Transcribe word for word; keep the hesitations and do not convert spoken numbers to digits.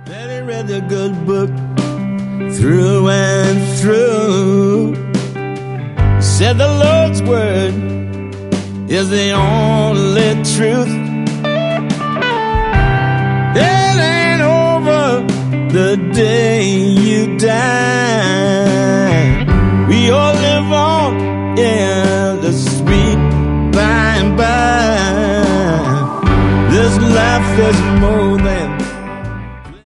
Then he read the good book through and through. He said the Lord's word is the only truth. It ain't over the day you die. We all live on in the sweet by and by. This life is more than